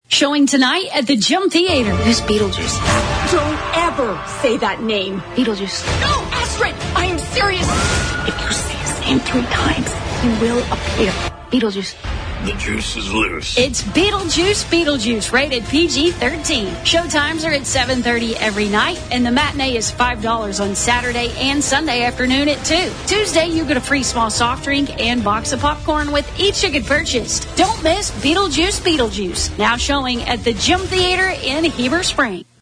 Showing tonight at the Gem Theater. Who's Beetlejuice? Don't ever say that name. Beetlejuice. No, Astrid! I am serious! If you say his name 3 times, he will appear. Beetlejuice. The juice is loose. It's Beetlejuice, rated PG-13. Showtimes are at 7:30 every night, and the matinee is $5 on Saturday and Sunday afternoon at 2. Tuesday, you get a free small soft drink and box of popcorn with each ticket purchased. Don't miss Beetlejuice, now showing at the Gem Theater in Heber Springs.